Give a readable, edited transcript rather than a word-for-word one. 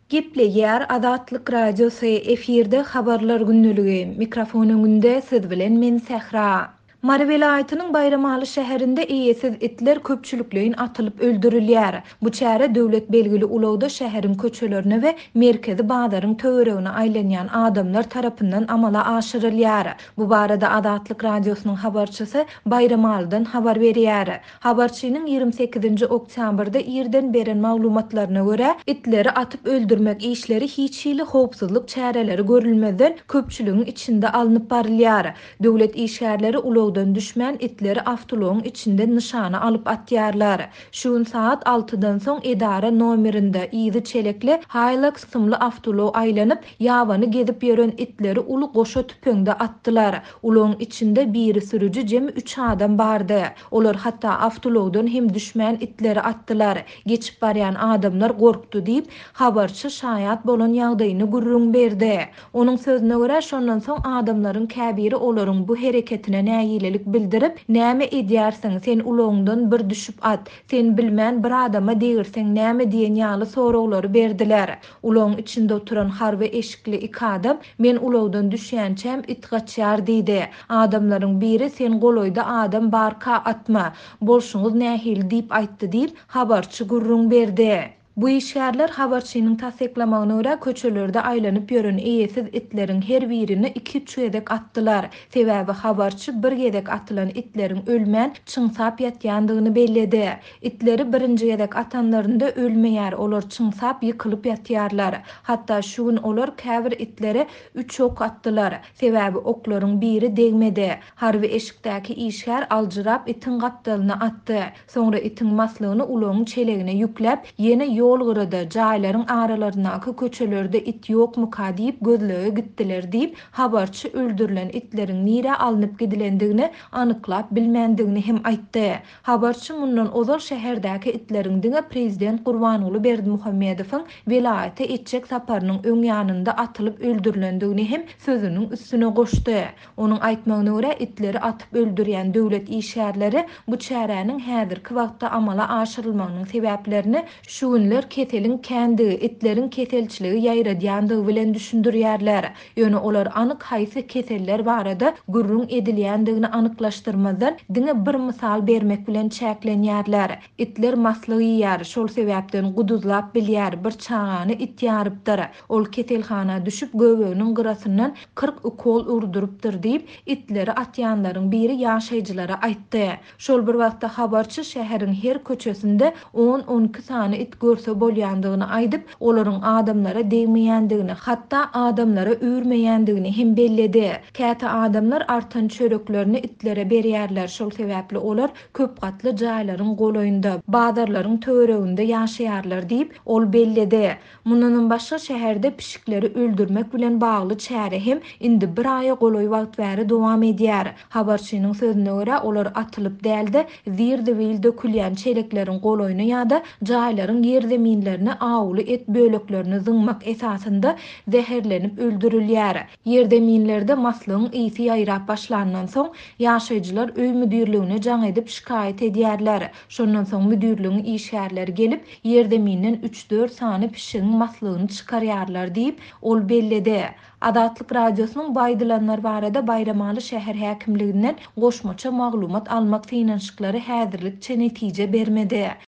Gepleýär Adatlyk radiosu efirde habarlar günnüligi. Mikrofonun günde siz bilen men Sähra. Mary welaýatynyň Bayramaly şäherinde eýesiz itler köpçülikleýin atylyp öldürilýär. Bu çäre döwlet belgili ulawda şäheriň köçelerine we merkezi bazaryň töweregine aýlanýan adamlar tarapyndan amala aşyrylýar. Bu barada Adatlyk radiosynyň habarçysy Bayramalydan habar berýär. Habarçynyň 28-nji oktýabrda ýerden beren maglumatlaryna görä, itleri atyp öldürmek işleri hiç hili howpsuzlyk çäreleri görülmeden köpçüligiň içinde alınıp barylýar. Döwlet işgärleri ulawdan düşmän itleri awtologyň içinde nişana alyp atýarlar. Şuň saat 6-dan soň edara nomerinde ýyzy çelekli Hilux symly awtolog aýlanyp ýabany gezip ýören itleri uly goşa tüpeňde atdylar. Ulagyň içinde biri sürüji jemi 3 adam bardy. Olar hatda awtologdan hem düşmän itleri atdylar. Geçip barýan adamlar gorkdy diýip habarçy şaýat bolan ýagdaýyny gurrun berdi. Onuň sözüne görä şondan soň adamlaryň käbiri olaryň bu hereketine näýilelik bildirip, "Näme edýärsiň? Sen ulagyňdan bir düşüp at. Sen bilmän bir adama degirseň näme?" diýen ýaly soraglary berdiler. Ulagyň içinde oturan harby eşikli iki adam, "Men ulagdan düşýänçem it gaçýar" diýdi. Adamlaryň biri, "Sen goloýda adam barka atma. Bolşuňyz nähil" diýip aýtdy diýip habarçy gurrun berdi. Bu işgärler habarçynyň tasdiklamagyna görä köçelerde aýlanyp ýören eýesiz itleriň her birini 2-3 gedek atdylar. Sebäbi habarçy bir gedek atylan itleriň ölmän çyňsap ýatýandygyny belledi. Itleri birinji gedek atanlarynda ölmeýär, olar çyňsap ýykylyp ýatýarlar. Hatda şu gün olar käbir itleri 3 ok atdylar. Sebäbi oklaryň biri degmedi. Harby eşikdäki işgär aljyrap itin gapdalyna atdy. Soňra itin maslygyny ulagyň çelegine ýükläp ýene yol gyrada jaýlaryň aralaryndaky köçelerde it ýokmu ka diýip gözlege gitdiler diýip habarçy öldürilen itleriň nire alınıp gidilendigini anyklap bilmendigini hem aýtdy. Habarçy mundan ozal şäherdäki itleriň diňe prezident Gurbanoğlu Berdimuhammedowyň welaýaty etjek saparynyň öň ýanynda atylyp öldürilendigini hem sözüniň üstüne goşdy. Onuň aýtmagyna görä itleri atyp öldürýän döwlet işgärleri bu çäräniň häzirki wagtda amala aşyrylmagynyň sebäplerini şu günler keteliň kendi itleriň ketelçiligi ýaýradýandygy bilen düşündirýärler. Ýöne olar anyk haýsy keteller barada gurrun edilýändigini anyklaşdyrmadan diňe bir mysal bermek bilen çäklenýärler. Itler maslygy ýar, şol sebäpden guduzlap bilýär, bir çagany it ýarypdyr. Ol ketelhana düşüp göbeginiň gyrasyndan 40 ukol urdurypdyr diýip itleri atýanlaryň biri ýaşaýjylara aýtdy. Şol bir wagtda habarçy şäheriň her köçesinde 10-12 sany it görse bolýandygyny aýdyp, olaryň adamlara degmeýändigini, hatda adamlara öýürmeýändigini hem belledi. Käte adamlar artan çöreklerini itlere berýärler. Şol sebäpli olar köp gatly jaýlaryň goloýunda, bazarlaryň töwereginde ýaşaýarlar diýip ol belledi. Mundan başga şäherde pişikleri öldürmek bilen bagly çäre hem indi bir aýa goloý wagt bäri dowam edýär. Habarçynyň sözüne görä olar atylyp däldi, zirde wilde külýän çelekleriň goloýuna ýa-da jaýlaryň ýerdeminlerine aýuly et böleklerini zyňmak esasında zeherlenip öldürilýär. Ýerdeminlerde maslygyň ýyty ýaýrap başlandan soň ýaşaýjylar öý müdirligine jaň edip şikaýet edýärler. Şondan soň müdirligiň işgärleri gelip ýerdeminden 3-4 sany pişigiň maslygyny çykarýarlar diýip ol belledi. Adatlyk radiosynyň baýdylanlar barada Bayramaly şäher häkimliginden goşmaça maglumat almak synanşyklary häzirlikçe netije bermedi.